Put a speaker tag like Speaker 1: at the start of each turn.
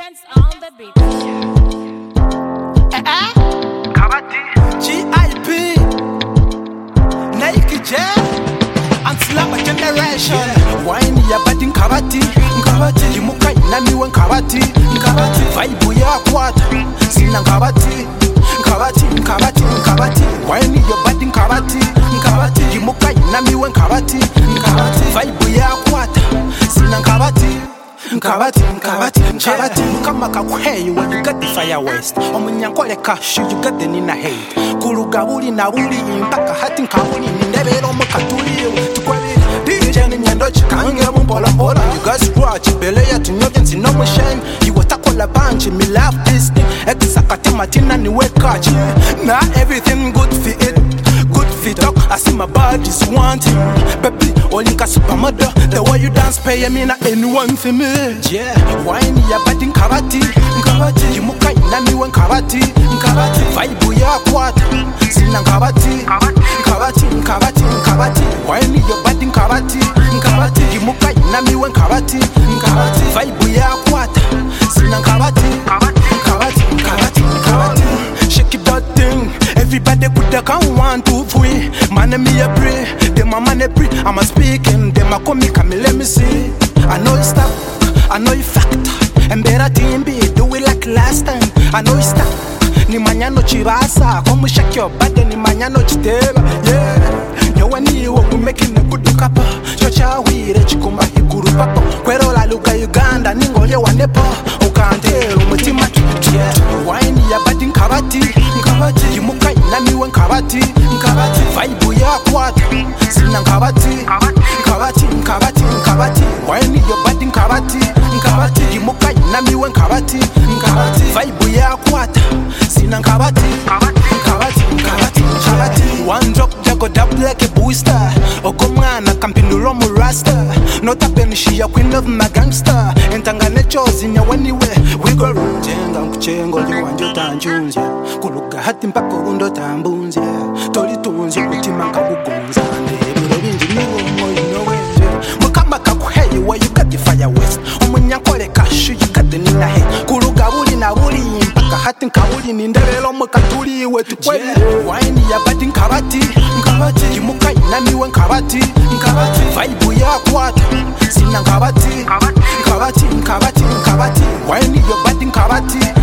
Speaker 1: Dance on the beat.
Speaker 2: GIP, Nike Jet, and Slapper Generation. Wine ya badi nkabati, Jimuka inami we nkabati, Vibe ya kwata, sina nkabati, Wine ya badi nkabati, Jimuka inami we nkabati, Vibe ya kwata, sina nkabati. Kama kakweyo when you got the fire west omunyankole kashu you got the nina hate kulugabuli na buli impaka hati nkabuli nindebero mukatuli tukweli DJ ni nyendo chikange mumpola pola you guys scratch bele ya tunyoke nsino mushine you watakola bunch me love this thing exakati matina ni wekachi na everything good for it good fit up I see my body's wanting baby olinka supermodel the way you dance pay me na anyone for me yeah wine ya badi nkabati jimuka inami we nkabati vibe ya kwata sina nkabati wine ya badi nkabati jimuka inami we nkabati vibe ya kwata sina nkabati shake it that thing everybody put the count 1 2 3 man me a pray them a man a pray I'm a speaking them a come me let me see I know it's stop I know you factor and better team be do it like last time I know it's stop ni manyano chibasa come shake your body ni manyano chiteba yeah yo wani wo we making a good kapa chocha wire chikumba higuru papa kwero la luka Uganda ningole wanepa ukandero mutima yeah wine ya badi nkabati jimuka inami we nkabati vibe ya kwata sina nkabati wine ya badi nkabati jimuka inami we nkabati vibe ya kwata sina nkabati one drop jago double like a booster okomwana kampindulo mu rasta not a penshi ya queen of my gangster entangane chozi nyawaniwe we go jenga nkuchengo liwanje tanjunze kuluga hati mpako undo tambunze tolitunze kutima nkabugunza ndebiro binji niwo moyo wenje mukamba kakweyi where you got the fire west omunyankole kashu you got the nina head kuluga buli na buli mpaka hati nkabuli nindebelo mukatuli wetu kweli wine ya badi nkabati jimuka inami we nkabati vibe ya kwata sina nkabati wine ya badi nkabati